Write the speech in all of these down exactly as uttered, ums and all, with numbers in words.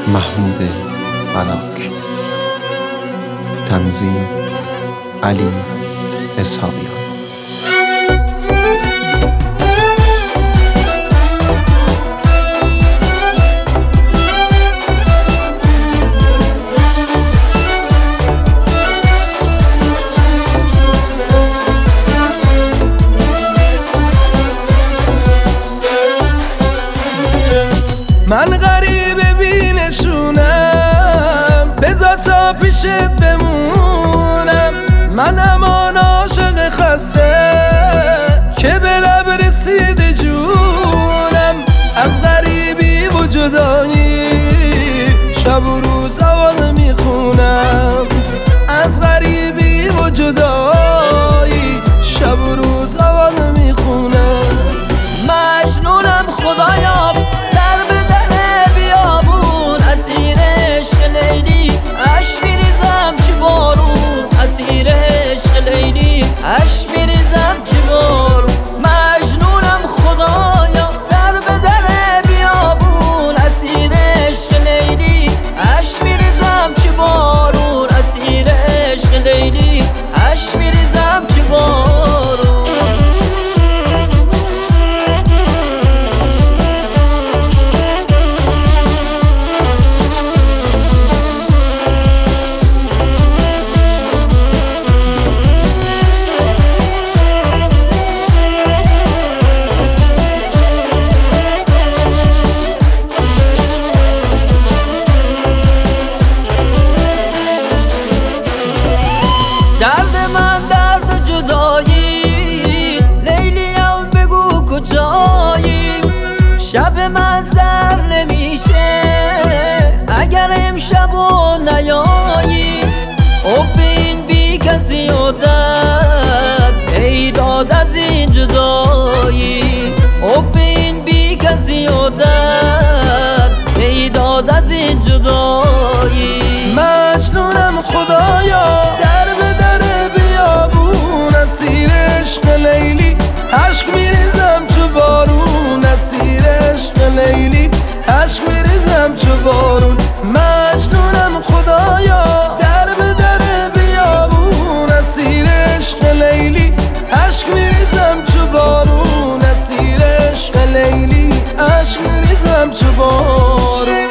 محمود بلاک. تنظیم علی اسحاقیان. من غریب بینشونم، بذار تا پیشت بمونم. من همان عاشق خسته که به لب رسیده جونم. از غریبی و جدایی شب و روز آواز میخونم. از غریبی و جدایی شب و روز آواز میخونم. مجنونم خدایا اش میریزم چی بارون. مجنونم خدایا در به در بیابون، اسیر عشق لیلی. اش میریزم چی بارون، اسیر عشق لیلی. اش میریزم چی بارون. درد من درد جدایی، لیلیم بگو کجایی. شب من سر نمیشه اگر امشب و نیایی. حب این بی کسی و درد پیداد از این جدایی. حب این بی کسی و درد پیداد از این جدایی. مجنونم خدایا در به در بیابون، اسیر عشق لیلی. عشق میریزم چو بارون، اسیر عشق لیلی. عشق میریزم چو بارون. مجنونم خدایا در به در بیابون، اسیر عشق لیلی. عشق میریزم چو بارون، اسیر عشق لیلی. عشق میریزم چو بارون.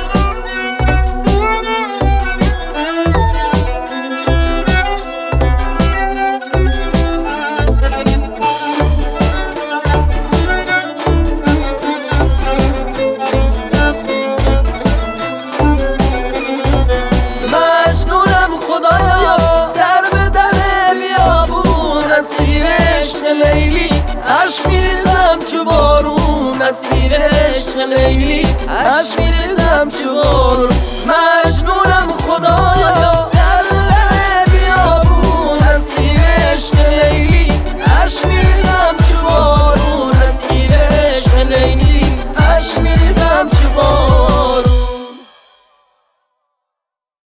عشق میریزم چو بارون، اسیر عشق لیلی. عشق میریزم چو بارون. مجنونم خدایا